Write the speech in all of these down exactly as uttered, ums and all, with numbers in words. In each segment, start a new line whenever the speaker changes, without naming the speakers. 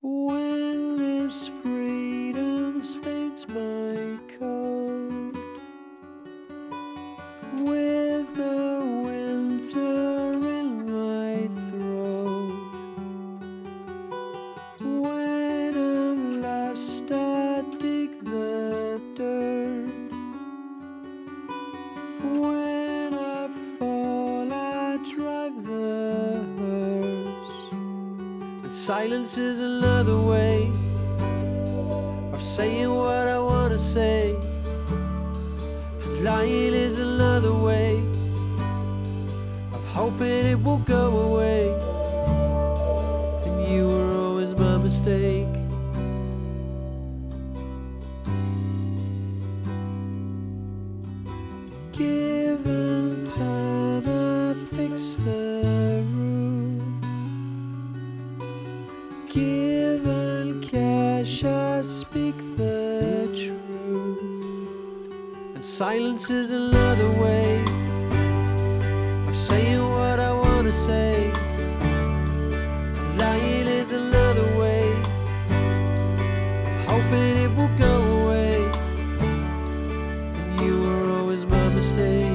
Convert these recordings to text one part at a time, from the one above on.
When this freedom stains my coat with the winter in my throat, when I'm lost I dig the dirt, when I fall I drive the hearse. And silence is another way of saying what I want to say. And lying is another way of hoping it will go away. And you were always my mistake. Given time I fix the roof, given cash I speak the truth. And silence is another way of saying what I want to say. Lying is another way of hoping it will go away. And you were always my mistake.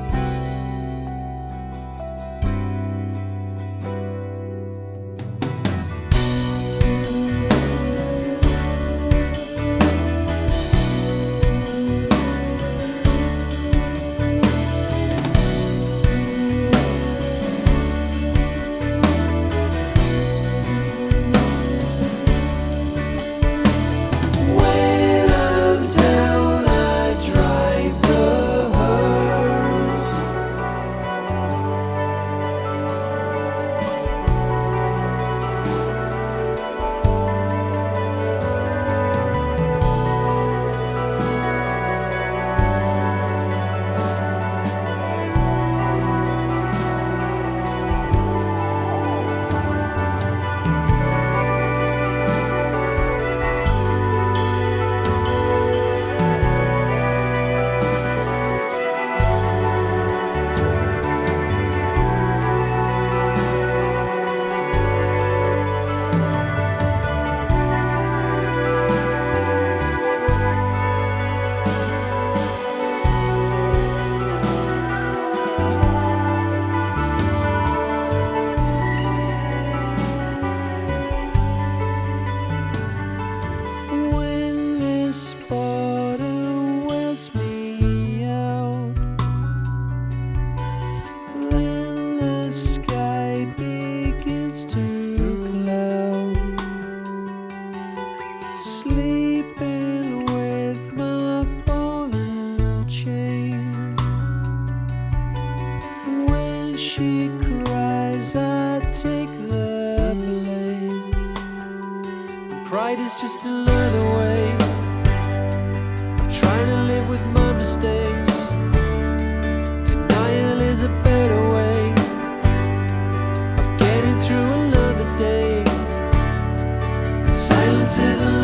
Sleeping with my ball and chain. When she cries, I take the blame. Pride is just another way of trying to live with my mistakes. Denial is a better way of getting through another day. And silence is another